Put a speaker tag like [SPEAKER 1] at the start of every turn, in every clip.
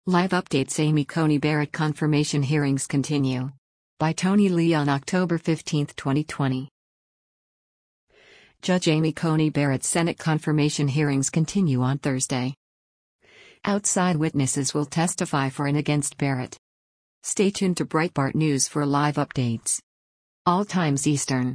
[SPEAKER 1] Live updates: Amy Coney Barrett confirmation hearings continue. By Tony Lee on October 15, 2020. Judge Amy Coney Barrett's Senate confirmation hearings continue on Thursday. Outside witnesses will testify for and against Barrett. Stay tuned to Breitbart News for live updates. All times Eastern.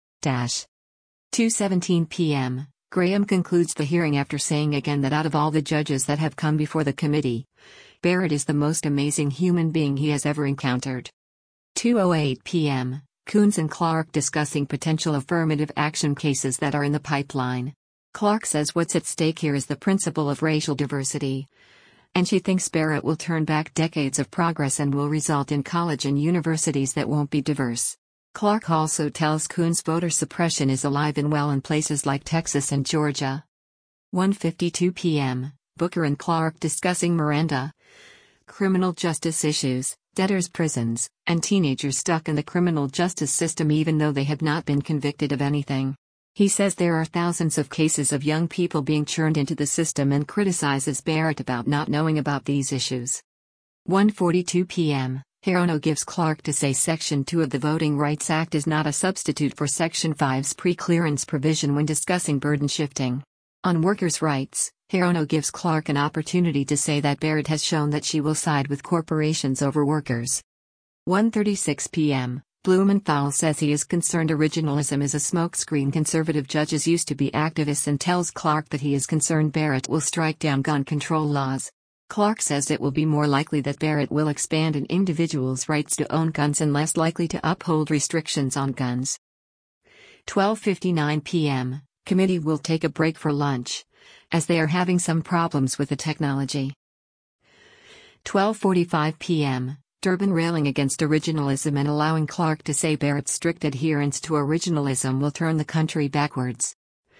[SPEAKER 1] 2:17 p.m. Graham concludes the hearing after saying again that out of all the judges that have come before the committee, Barrett is the most amazing human being he has ever encountered. 2:08 p.m. Coons and Clark discussing potential affirmative action cases that are in the pipeline. Clark says what's at stake here is the principle of racial diversity, and she thinks Barrett will turn back decades of progress and will result in college and universities that won't be diverse. Clark also tells Coons voter suppression is alive and well in places like Texas and Georgia. 1:52 p.m. Booker and Clark discussing Miranda, criminal justice issues, debtors' prisons, and teenagers stuck in the criminal justice system even though they have not been convicted of anything. He says there are thousands of cases of young people being churned into the system and criticizes Barrett about not knowing about these issues. 1:42 p.m. Hirono gives Clark to say Section 2 of the Voting Rights Act is not a substitute for Section 5's pre-clearance provision when discussing burden shifting. On workers' rights, Hirono gives Clark an opportunity to say that Barrett has shown that she will side with corporations over workers. 1:36 p.m. Blumenthal says he is concerned originalism is a smokescreen. Conservative judges used to be activists and tells Clark that he is concerned Barrett will strike down gun control laws. Clark says it will be more likely that Barrett will expand an individual's rights to own guns and less likely to uphold restrictions on guns. 12:59 p.m. Committee will take a break for lunch, as they are having some problems with the technology. 12:45 p.m. Durbin railing against originalism and allowing Clark to say Barrett's strict adherence to originalism will turn the country backwards.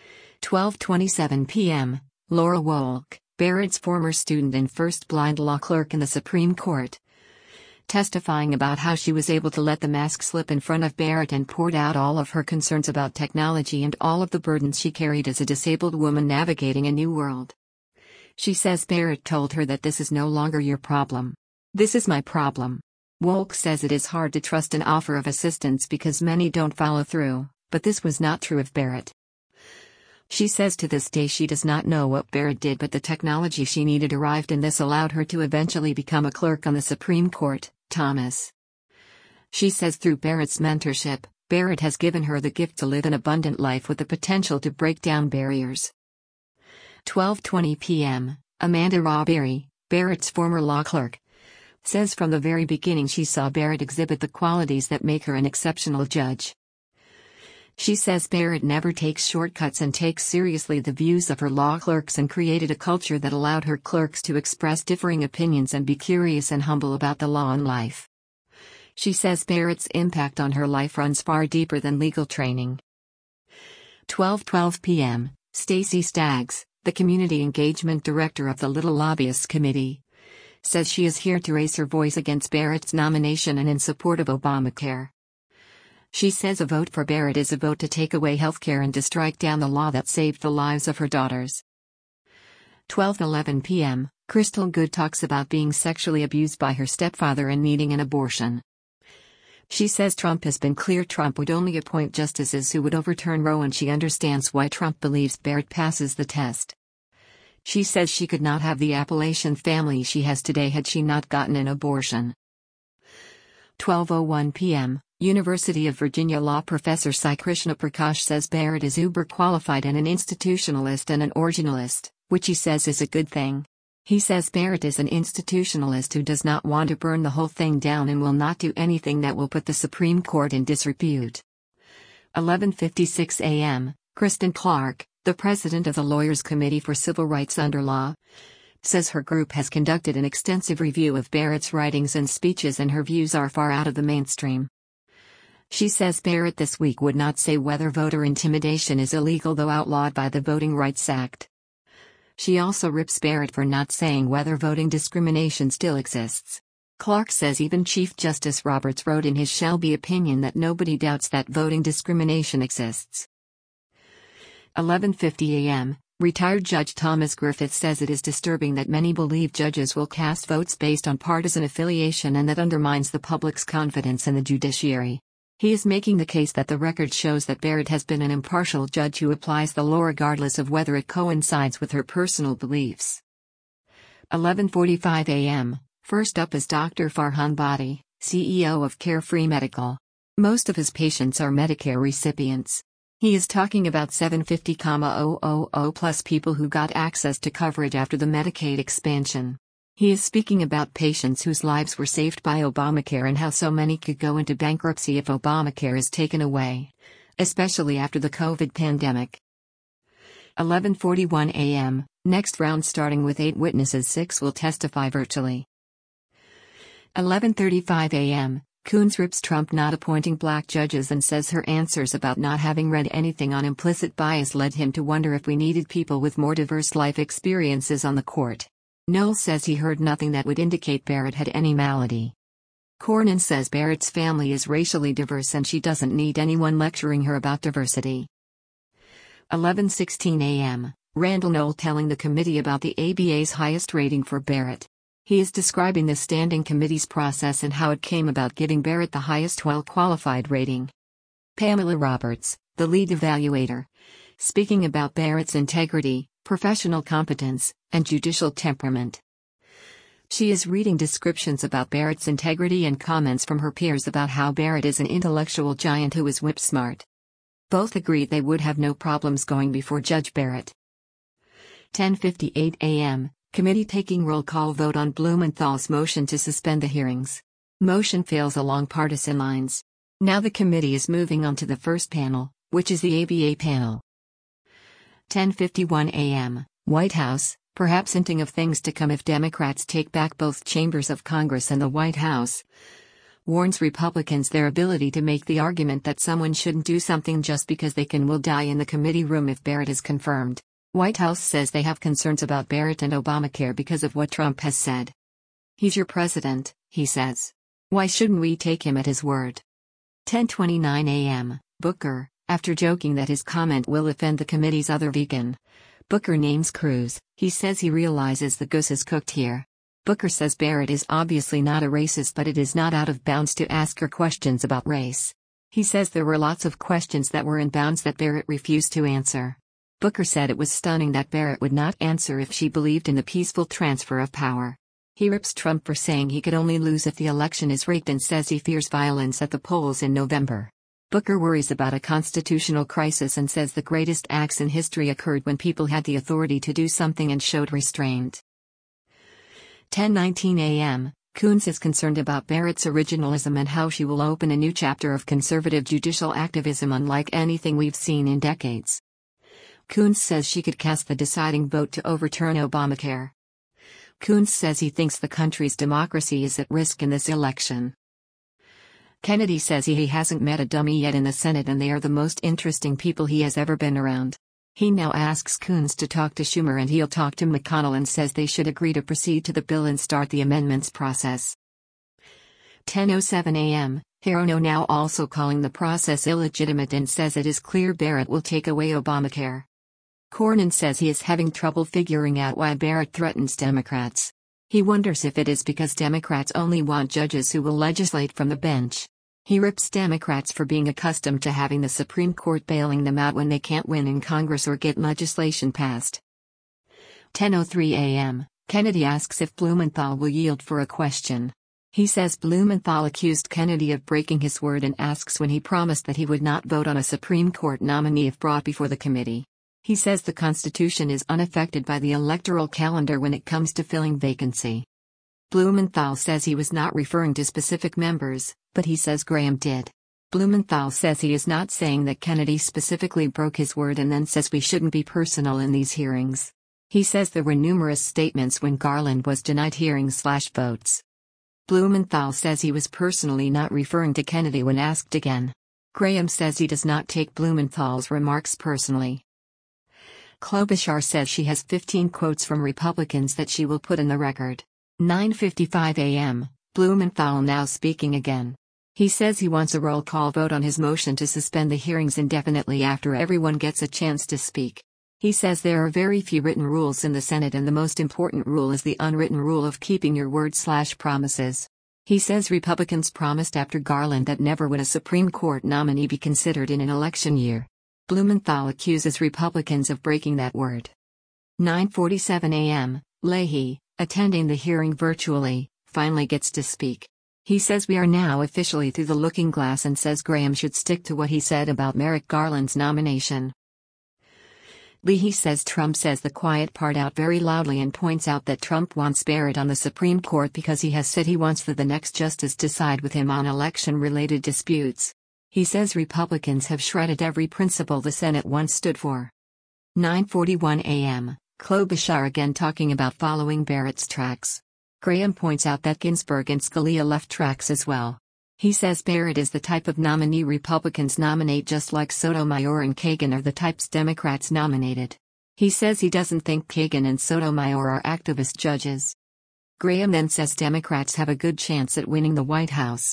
[SPEAKER 1] 12:27 p.m. Laura Wolk, Barrett's former student and first blind law clerk in the Supreme Court, testifying about how she was able to let the mask slip in front of Barrett and poured out all of her concerns about technology and all of the burdens she carried as a disabled woman navigating a new world. She says Barrett told her that this is no longer your problem. This is my problem. Wolk says it is hard to trust an offer of assistance because many don't follow through, but this was not true of Barrett. She says to this day she does not know what Barrett did, but the technology she needed arrived, and this allowed her to eventually become a clerk on the Supreme Court. Thomas. She says through Barrett's mentorship, Barrett has given her the gift to live an abundant life with the potential to break down barriers. 12:20 p.m. Amanda Rawberry, Barrett's former law clerk, says from the very beginning she saw Barrett exhibit the qualities that make her an exceptional judge. She says Barrett never takes shortcuts and takes seriously the views of her law clerks and created a culture that allowed her clerks to express differing opinions and be curious and humble about the law and life. She says Barrett's impact on her life runs far deeper than legal training. 12:12 p.m. Stacey Staggs, the Community Engagement Director of the Little Lobbyists Committee, says she is here to raise her voice against Barrett's nomination and in support of Obamacare. She says a vote for Barrett is a vote to take away health care and to strike down the law that saved the lives of her daughters. 12:11 p.m. Crystal Good talks about being sexually abused by her stepfather and needing an abortion. She says Trump has been clear Trump would only appoint justices who would overturn Roe, and she understands why Trump believes Barrett passes the test. She says she could not have the Appalachian family she has today had she not gotten an abortion. 12:01 p.m. University of Virginia law professor Sai Krishna Prakash says Barrett is uber qualified and an institutionalist and an originalist, which he says is a good thing. He says Barrett is an institutionalist who does not want to burn the whole thing down and will not do anything that will put the Supreme Court in disrepute. 11:56 a.m. Kristen Clark, the president of the Lawyers Committee for Civil Rights Under Law, says her group has conducted an extensive review of Barrett's writings and speeches and her views are far out of the mainstream. She says Barrett this week would not say whether voter intimidation is illegal though outlawed by the Voting Rights Act. She also rips Barrett for not saying whether voting discrimination still exists. Clark says even Chief Justice Roberts wrote in his Shelby opinion that nobody doubts that voting discrimination exists. 11:50 a.m. Retired Judge Thomas Griffith says it is disturbing that many believe judges will cast votes based on partisan affiliation and that undermines the public's confidence in the judiciary. He is making the case that the record shows that Barrett has been an impartial judge who applies the law regardless of whether it coincides with her personal beliefs. 11:45 a.m. First up is Dr. Farhan Badi, CEO of Carefree Medical. Most of his patients are Medicare recipients. He is talking about 750,000 plus people who got access to coverage after the Medicaid expansion. He is speaking about patients whose lives were saved by Obamacare and how so many could go into bankruptcy if Obamacare is taken away, especially after the COVID pandemic. 11:41 a.m. Next round starting with 8 witnesses, 6 will testify virtually. 11:35 a.m. Coons rips Trump not appointing black judges and says her answers about not having read anything on implicit bias led him to wonder if we needed people with more diverse life experiences on the court. Knowles says he heard nothing that would indicate Barrett had any malady. Cornyn says Barrett's family is racially diverse and she doesn't need anyone lecturing her about diversity. 11:16 a.m. Randall Knoll telling the committee about the ABA's highest rating for Barrett. He is describing the standing committee's process and how it came about giving Barrett the highest well-qualified rating. Pamela Roberts, the lead evaluator, speaking about Barrett's integrity, professional competence, and judicial temperament. She is reading descriptions about Barrett's integrity and comments from her peers about how Barrett is an intellectual giant who is whip-smart. Both agreed they would have no problems going before Judge Barrett. 10:58 a.m. Committee taking roll call vote on Blumenthal's motion to suspend the hearings. Motion fails along partisan lines. Now the committee is moving on to the first panel, which is the ABA panel. 10:51 a.m. White House, perhaps hinting of things to come if Democrats take back both chambers of Congress and the White House. Warns Republicans their ability to make the argument that someone shouldn't do something just because they can will die in the committee room if Barrett is confirmed. White House says they have concerns about Barrett and Obamacare because of what Trump has said. He's your president, he says. Why shouldn't we take him at his word? 10:29 a.m. Booker, after joking that his comment will offend the committee's other vegan. Booker names Cruz. He says he realizes the goose is cooked here. Booker says Barrett is obviously not a racist, but it is not out of bounds to ask her questions about race. He says there were lots of questions that were in bounds that Barrett refused to answer. Booker said it was stunning that Barrett would not answer if she believed in the peaceful transfer of power. He rips Trump for saying he could only lose if the election is rigged and says he fears violence at the polls in November. Booker worries about a constitutional crisis and says the greatest acts in history occurred when people had the authority to do something and showed restraint. 10:19 a.m. Coons is concerned about Barrett's originalism and how she will open a new chapter of conservative judicial activism unlike anything we've seen in decades. Coons says she could cast the deciding vote to overturn Obamacare. Coons says he thinks the country's democracy is at risk in this election. Kennedy says he hasn't met a dummy yet in the Senate and they are the most interesting people he has ever been around. He now asks Coons to talk to Schumer and he'll talk to McConnell and says they should agree to proceed to the bill and start the amendments process. 10:07 a.m. Hirono now also calling the process illegitimate and says it is clear Barrett will take away Obamacare. Cornyn says he is having trouble figuring out why Barrett threatens Democrats. He wonders if it is because Democrats only want judges who will legislate from the bench. He rips Democrats for being accustomed to having the Supreme Court bailing them out when they can't win in Congress or get legislation passed. 10:03 a.m. Kennedy asks if Blumenthal will yield for a question. He says Blumenthal accused Kennedy of breaking his word and asks when he promised that he would not vote on a Supreme Court nominee if brought before the committee. He says the Constitution is unaffected by the electoral calendar when it comes to filling vacancy. Blumenthal says he was not referring to specific members, but he says Graham did. Blumenthal says he is not saying that Kennedy specifically broke his word and then says we shouldn't be personal in these hearings. He says there were numerous statements when Garland was denied hearings/votes. Blumenthal says he was personally not referring to Kennedy when asked again. Graham says he does not take Blumenthal's remarks personally. Klobuchar says she has 15 quotes from Republicans that she will put in the record. 9:55 a.m. Blumenthal now speaking again. He says he wants a roll call vote on his motion to suspend the hearings indefinitely after everyone gets a chance to speak. He says there are very few written rules in the Senate, and the most important rule is the unwritten rule of keeping your word/promises. He says Republicans promised after Garland that never would a Supreme Court nominee be considered in an election year. Blumenthal accuses Republicans of breaking that word. 9:47 a.m., Leahy, attending the hearing virtually, finally gets to speak. He says we are now officially through the looking glass and says Graham should stick to what he said about Merrick Garland's nomination. Leahy says Trump says the quiet part out very loudly and points out that Trump wants Barrett on the Supreme Court because he has said he wants the next justice to side with him on election-related disputes. He says Republicans have shredded every principle the Senate once stood for. 9:41 a.m., Klobuchar again talking about following Barrett's tracks. Graham points out that Ginsburg and Scalia left tracks as well. He says Barrett is the type of nominee Republicans nominate, just like Sotomayor and Kagan are the types Democrats nominated. He says he doesn't think Kagan and Sotomayor are activist judges. Graham then says Democrats have a good chance at winning the White House.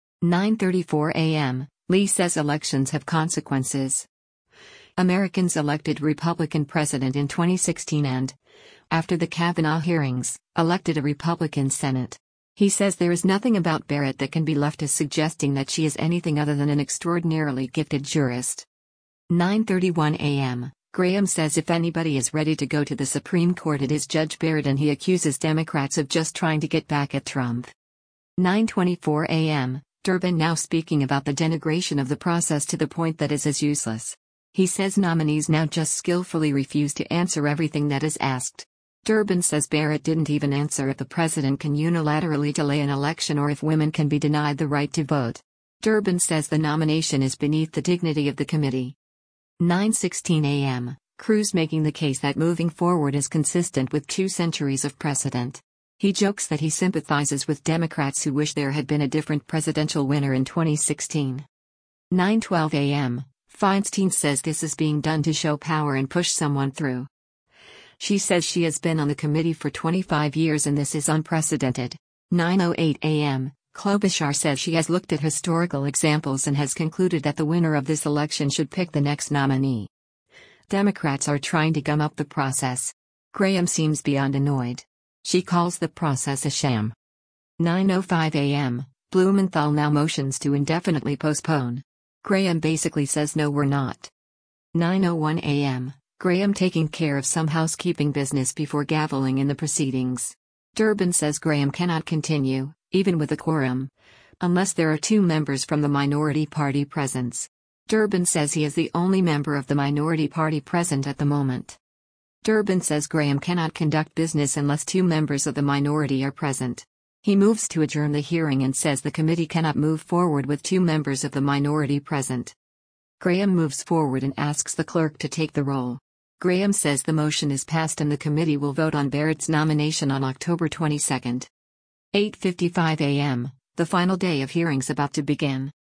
[SPEAKER 1] 9:34 a.m., Lee says elections have consequences. Americans elected Republican president in 2016 and, after the Kavanaugh hearings, elected a Republican Senate. He says there is nothing about Barrett that can be left as suggesting that she is anything other than an extraordinarily gifted jurist. 9:31 a.m., Graham says if anybody is ready to go to the Supreme Court it is Judge Barrett, and he accuses Democrats of just trying to get back at Trump. 9:24 a.m., Durbin now speaking about the denigration of the process to the point that it is useless. He says nominees now just skillfully refuse to answer everything that is asked. Durbin says Barrett didn't even answer if the president can unilaterally delay an election or if women can be denied the right to vote. Durbin says the nomination is beneath the dignity of the committee. 9:16 a.m., Cruz making the case that moving forward is consistent with 2 centuries of precedent. He jokes that he sympathizes with Democrats who wish there had been a different presidential winner in 2016. 9:12 a.m., Feinstein says this is being done to show power and push someone through. She says she has been on the committee for 25 years and this is unprecedented. 9:08 a.m., Klobuchar says she has looked at historical examples and has concluded that the winner of this election should pick the next nominee. Democrats are trying to gum up the process. Graham seems beyond annoyed. She calls the process a sham. 9:05 a.m., Blumenthal now motions to indefinitely postpone. Graham basically says no, we're not. 9:01 a.m., Graham taking care of some housekeeping business before gaveling in the proceedings. Durbin says Graham cannot continue, even with a quorum, unless there are 2 members from the minority party present. Durbin says he is the only member of the minority party present at the moment. Durbin says Graham cannot conduct business unless 2 members of the minority are present. He moves to adjourn the hearing and says the committee cannot move forward with 2 members of the minority present. Graham moves forward and asks the clerk to take the roll. Graham says the motion is passed and the committee will vote on Barrett's nomination on October 22. 8:55 a.m., the final day of hearings about to begin.